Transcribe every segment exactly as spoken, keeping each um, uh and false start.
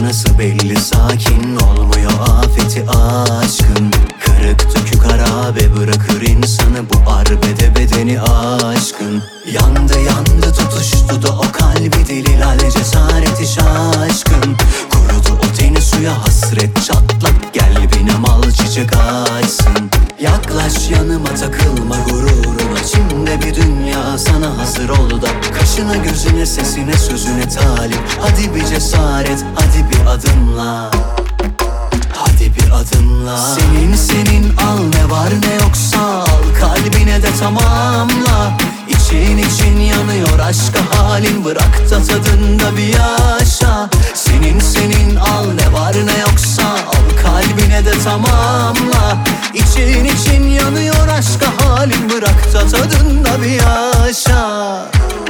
sonrası belli, sakin olmuyor afeti aşkın. Kırık dökük harabe bırakır insanı, bu arbede bedeni aşkın. Yandı yandı tutuştu da o kalbi, deli lale cesareti şaşkın. Kurudu o teni suya hasret, çatlak gel binem al çiçek açsın. Yaklaş yanıma takılma gururuna, içimde bir dünya sana hazır ol da. Kaşına gözüne sesine sözüne talip, hadi bir cesaret hadi bir adımla. Hadi bir adımla. Senin senin al, ne var ne yoksa al, kalbine de tamamla. İçin için yanıyor aşka halin, bırak da tadında bir yaşa. Senin senin al, ne var ne yoksa al, kalbine de tamamla. İçin için yanıyor aşka halin, bırak da tadında bir yaşa.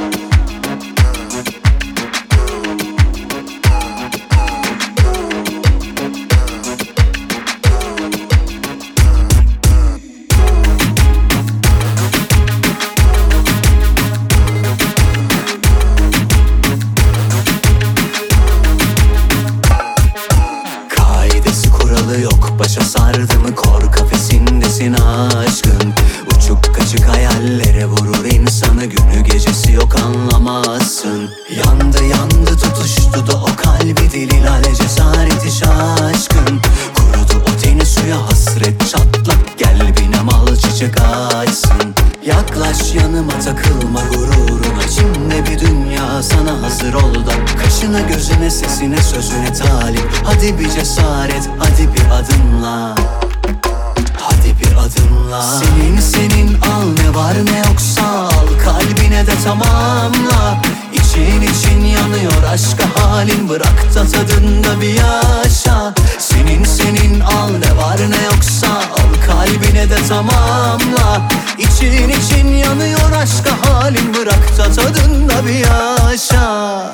Yok başa sardı mı kor kafesindesin aşkın. Uçuk kaçık hayallere vurur insanı, günü gecesi yok anlamazsın. Yandı yandı tutuştu da o kalbi, deli lale cesareti şaşkın. Kurudu o teni suya hasret, çatlak gel binem al çiçek açsın. Yaklaş yanıma takılma gururuna, içimde bir dünya sana hazır ol da. Kaşına gözüne sesine sözüne talip, hadi bir cesaret hadi bir adımla. Hadi bir adımla. Senin senin al, ne var ne yoksa al, kalbine de tamamla. İçin için yanıyor aşka halin, bırak da tadında bir yaşa. Senin senin al, ne var ne yoksa al, kalbine de tamamla. İçin için yanıyor aşka halin, bırak da tadında bir yaşa.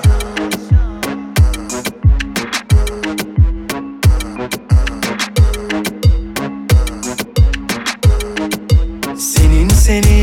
Senin senin